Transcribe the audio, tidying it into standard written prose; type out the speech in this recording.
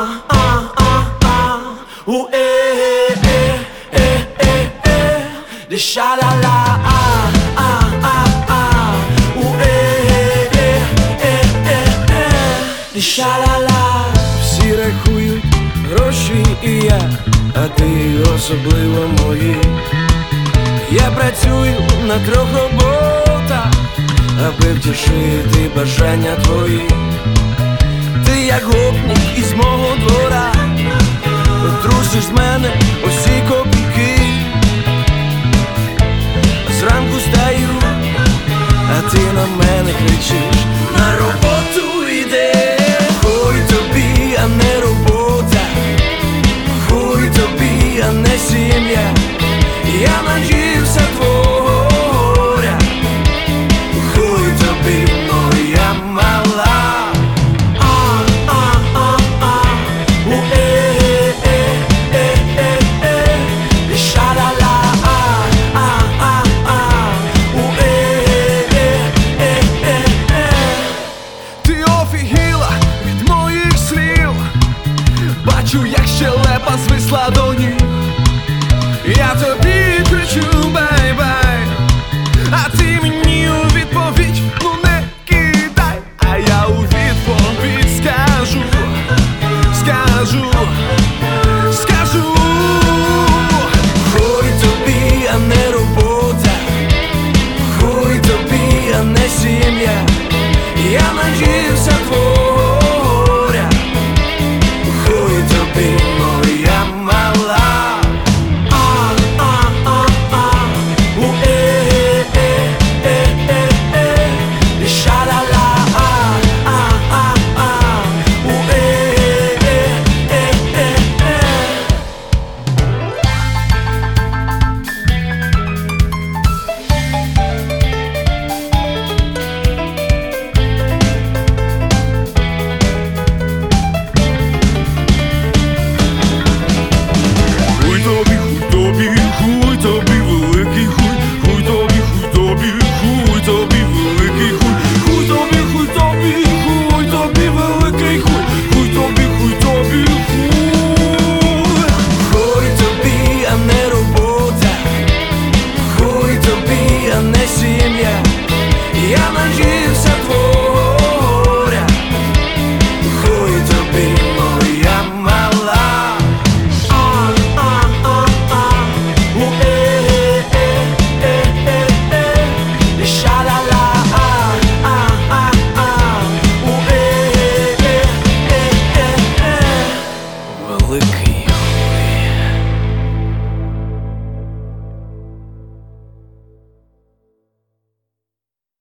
Sha-la-la, Sha-la-la. Всі рахують гроші і я, а ти особливо мої. Я працюю на 3 роботах, аби втішити бажання твої. Ти як гопник із мого двора, трусиш з мене усі копійки. Зранку стаю, а ти на мене кричиш: на роботу йде. Хуй тобі, а не робота, хуй тобі, а не сім'я. Я наївся твого горя, хуй тобі, моя мала. Бачу, як щелепа звисла до ніг. Я тобі кричу бай-бай, а ти мені у відповідь: ну не кидай. А я у відповідь скажу, хуй тобі, а не робота, хуй тобі, а не сім'я. Я наївся твого горя, хуй тобі, моя мала. Я наївся твого горя, хуй тобі, моя мала. Великий